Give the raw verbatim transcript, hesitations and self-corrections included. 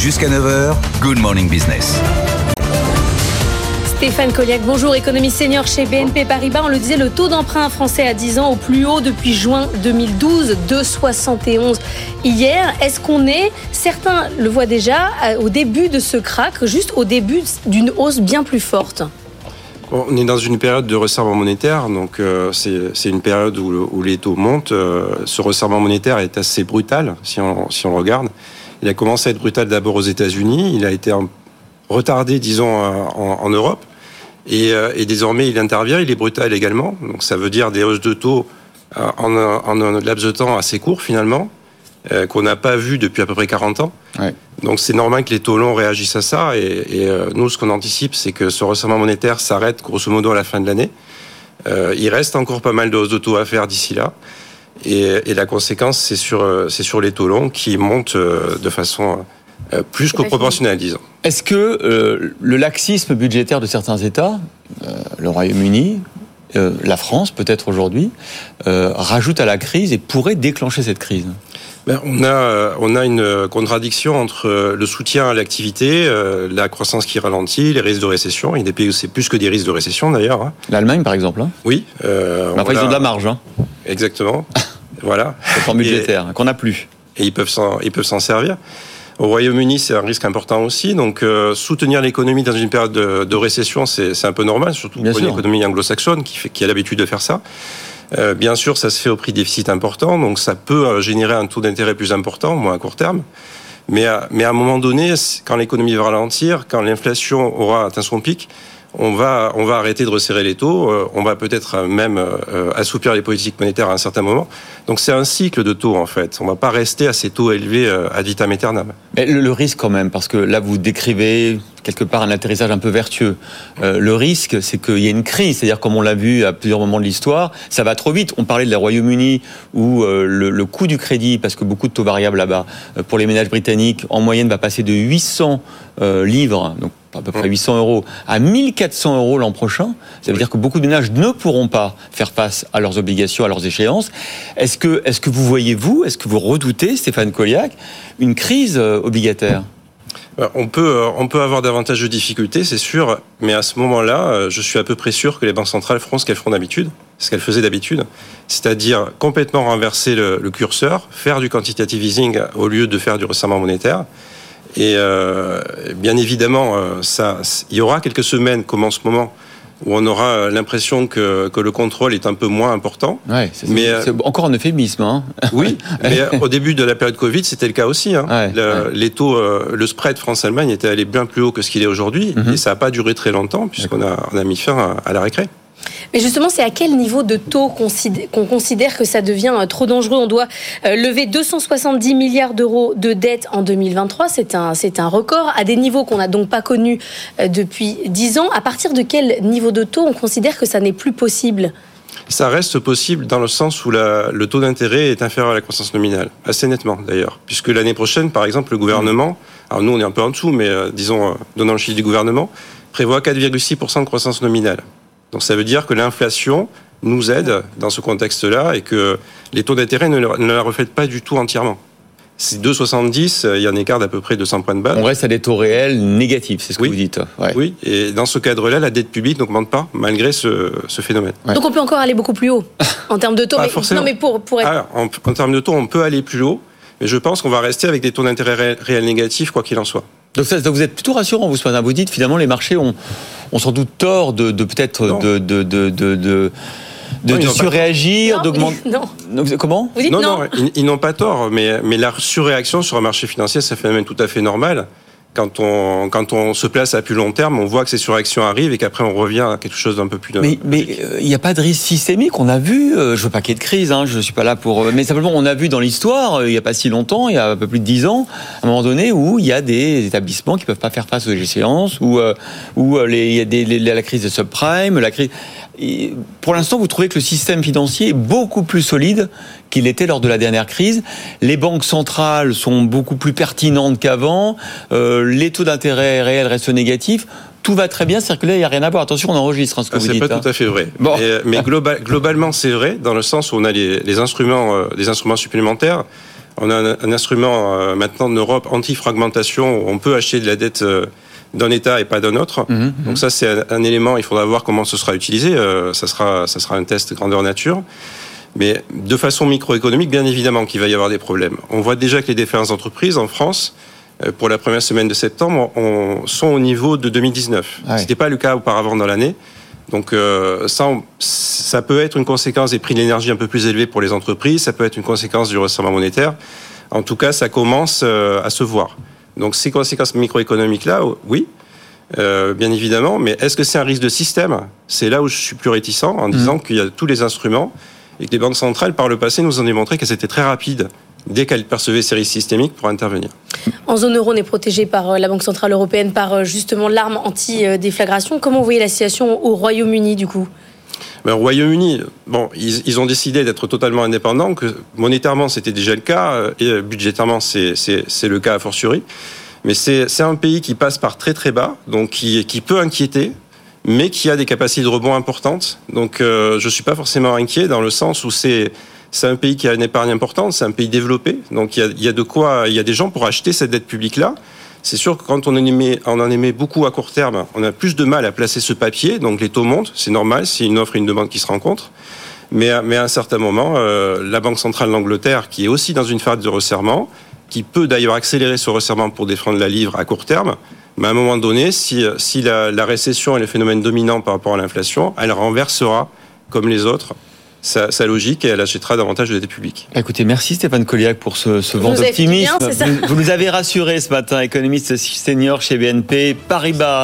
Jusqu'à neuf heures, Good Morning Business. Stéphane Colliac, bonjour, économiste senior chez B N P Paribas. On le disait, le taux d'emprunt français à dix ans au plus haut depuis juin deux mille douze, deux virgule soixante et onze hier. Est-ce qu'on est, certains le voient déjà, au début de ce krach, juste au début d'une hausse bien plus forte ? On est dans une période de resserrement monétaire, donc euh, c'est, c'est une période où, où les taux montent. Euh, ce resserrement monétaire est assez brutal, si on, si on regarde. Il a commencé à être brutal d'abord aux États-Unis, il a été retardé, disons, en, en Europe. Et, et désormais, il intervient, il est brutal également. Donc ça veut dire des hausses de taux en, en un laps de temps assez court, finalement, euh, qu'on n'a pas vu depuis à peu près quarante ans. Ouais. Donc c'est normal que les taux longs réagissent à ça. Et, et euh, nous, ce qu'on anticipe, c'est que ce resserrement monétaire s'arrête grosso modo à la fin de l'année. Euh, il reste encore pas mal de hausses de taux à faire d'ici là. Et, et la conséquence, c'est sur, c'est sur les taux longs qui montent de façon euh, plus que proportionnelle, disons. Est-ce que euh, le laxisme budgétaire de certains États, euh, le Royaume-Uni, euh, la France peut-être aujourd'hui, euh, rajoute à la crise et pourrait déclencher cette crise ? Ben, on a on a une contradiction entre le soutien à l'activité, euh, la croissance qui ralentit, les risques de récession. Il y a des pays où c'est plus que des risques de récession d'ailleurs. Hein. L'Allemagne par exemple. Hein. Oui. Euh, Mais après ils ont de la marge. Hein. Exactement. Voilà. Le plan budgétaire et, qu'on n'a plus. Et ils peuvent s'en ils peuvent s'en servir. Au Royaume-Uni, c'est un risque important aussi. Donc, euh, soutenir l'économie dans une période de, de récession, c'est, c'est un peu normal, surtout bien pour sûr. Une économie anglo-saxonne qui, fait, qui a l'habitude de faire ça. Euh, bien sûr, ça se fait au prix de déficit important, donc ça peut générer un taux d'intérêt plus important, moins à court terme. Mais à, mais à un moment donné, quand l'économie va ralentir, quand l'inflation aura atteint son pic, on va, on va arrêter de resserrer les taux, euh, on va peut-être même euh, assouplir les politiques monétaires à un certain moment. Donc c'est un cycle de taux en fait. On ne va pas rester à ces taux élevés euh, ad vitam aeternam. Mais le, le risque quand même, parce que là vous décrivez quelque part un atterrissage un peu vertueux. Euh, le risque, c'est qu'il y a une crise, c'est-à-dire comme on l'a vu à plusieurs moments de l'histoire, ça va trop vite. On parlait de la Royaume-Uni où euh, le, le coût du crédit, parce que beaucoup de taux variables là-bas, euh, pour les ménages britanniques, en moyenne va passer de huit cents euh, livres, donc à peu près huit cents euros, à mille quatre cents euros l'an prochain. Ça veut dire que beaucoup de ménages ne pourront pas faire face à leurs obligations, à leurs échéances. Est-ce que, est-ce que vous voyez, vous, est-ce que vous redoutez, Stéphane Colliac, une crise euh, obligataire ? On peut, on peut avoir davantage de difficultés, c'est sûr, mais à ce moment-là, je suis à peu près sûr que les banques centrales feront ce qu'elles feront d'habitude, ce qu'elles faisaient d'habitude, c'est-à-dire complètement renverser le, le curseur, faire du quantitative easing au lieu de faire du resserrement monétaire. Et euh, bien évidemment, ça, il y aura quelques semaines, comme en ce moment, où on aura l'impression que, que le contrôle est un peu moins important. Ouais, c'est, mais, c'est encore un euphémisme. Hein. Oui, mais au début de la période Covid, c'était le cas aussi. Hein. Ouais, le, ouais. Les taux, le spread France-Allemagne était allé bien plus haut que ce qu'il est aujourd'hui, mm-hmm. et ça n'a pas duré très longtemps, puisqu'on a, on a mis fin à, à la récré. Mais justement, c'est à quel niveau de taux qu'on considère que ça devient trop dangereux ? On doit lever deux cent soixante-dix milliards d'euros de dette en deux mille vingt-trois. C'est un, c'est un record, à des niveaux qu'on n'a donc pas connus depuis dix ans. À partir de quel niveau de taux on considère que ça n'est plus possible ? Ça reste possible dans le sens où la, le taux d'intérêt est inférieur à la croissance nominale, assez nettement d'ailleurs. Puisque l'année prochaine, par exemple, le gouvernement, alors nous on est un peu en dessous, mais euh, disons, euh, donnant le chiffre du gouvernement, prévoit quatre virgule six pour cent de croissance nominale. Donc ça veut dire que l'inflation nous aide dans ce contexte-là et que les taux d'intérêt ne, ne la reflètent pas du tout entièrement. C'est deux virgule soixante-dix, il y a un écart d'à peu près deux cents points de base. On reste à des taux réels négatifs, c'est ce que oui. vous dites. Ouais. Oui, et dans ce cadre-là, la dette publique n'augmente pas malgré ce, ce phénomène. Ouais. Donc on peut encore aller beaucoup plus haut en termes de taux. Pas mais, forcément. Non, mais pour, pour être... ah, en, en termes de taux, on peut aller plus haut, mais je pense qu'on va rester avec des taux d'intérêt réels, réels négatifs, quoi qu'il en soit. Donc, ça, donc vous êtes plutôt rassurant, vous, ce matin. Vous dites, finalement, les marchés ont, ont sans doute tort de, de peut-être de, de, de, de, de, de, de surréagir, d'augmenter. Non. Donc, comment vous dites non, non, non, ils, ils n'ont pas tort, mais, mais la surréaction sur un marché financier, c'est un phénomène tout à fait normal. Quand on, quand on se place à plus long terme, on voit que ces surréactions arrivent et qu'après on revient à quelque chose d'un peu plus... Mais il euh, n'y a pas de risque systémique, on a vu, euh, je veux pas qu'il y ait de crise, hein, je suis pas là pour... Mais simplement, on a vu dans l'histoire, il euh, n'y a pas si longtemps, il y a un peu plus de dix ans, à un moment donné, où il y a des établissements qui peuvent pas faire face aux échéances, où il où, euh, y a des, les, la crise de subprime, la crise... Et pour l'instant, vous trouvez que le système financier est beaucoup plus solide qu'il était lors de la dernière crise. Les banques centrales sont beaucoup plus pertinentes qu'avant. Euh, les taux d'intérêt réels restent négatifs. Tout va très bien, c'est-à-dire que là, il n'y a rien à voir. Attention, on enregistre hein, ce que ah, vous c'est dites. C'est pas hein. tout à fait vrai. Bon. Mais, mais global, globalement, c'est vrai, dans le sens où on a les, les instruments, euh, des instruments supplémentaires. On a un, un instrument euh, maintenant en Europe anti-fragmentation où on peut acheter de la dette euh, d'un État et pas d'un autre. Mmh, mmh. Donc ça, c'est un, un élément, il faudra voir comment ce sera utilisé. Euh, ça sera, ça sera un test grandeur nature. Mais de façon microéconomique, bien évidemment qu'il va y avoir des problèmes. On voit déjà que les défaillances d'entreprises en France, euh, pour la première semaine de septembre, on, sont au niveau de deux mille dix-neuf. Ouais. Ce n'était pas le cas auparavant dans l'année. Donc euh, ça, on, ça peut être une conséquence des prix de l'énergie un peu plus élevés pour les entreprises, ça peut être une conséquence du resserrement monétaire. En tout cas, ça commence euh, à se voir. Donc ces conséquences microéconomiques-là, oui, euh, bien évidemment, mais est-ce que c'est un risque de système ? C'est là où je suis plus réticent, en disant mmh. qu'il y a tous les instruments et que les banques centrales, par le passé, nous ont démontré qu'elles étaient très rapides dès qu'elles percevaient ces risques systémiques pour intervenir. En zone euro, on est protégé par la Banque Centrale Européenne, par justement l'arme anti-déflagration. Comment vous voyez la situation au Royaume-Uni, du coup ? Ben, au Royaume-Uni, bon, ils, ils ont décidé d'être totalement indépendants, que monétairement, c'était déjà le cas, et budgétairement, c'est, c'est, c'est le cas a fortiori. Mais c'est, c'est un pays qui passe par très très bas, donc qui, qui peut inquiéter, mais qui a des capacités de rebond importantes. Donc euh, je ne suis pas forcément inquiet dans le sens où c'est, c'est un pays qui a une épargne importante, c'est un pays développé. Donc il y a, il y a de quoi, il y a des gens pour acheter cette dette publique-là. C'est sûr que quand on en émet, on en émet beaucoup à court terme, on a plus de mal à placer ce papier. Donc les taux montent, c'est normal, c'est une offre et une demande qui se rencontrent. Mais, mais à un certain moment, euh, la Banque centrale d'Angleterre, qui est aussi dans une phase de resserrement, qui peut d'ailleurs accélérer ce resserrement pour défendre la livre à court terme, mais à un moment donné, si, si la, la récession est le phénomène dominant par rapport à l'inflation, elle renversera, comme les autres, sa, sa logique et elle achètera davantage de dette publique. Écoutez, merci Stéphane Colliac pour ce, ce vent d'optimisme. Bien, vous, vous nous avez rassuré ce matin, économiste senior chez B N P Paribas.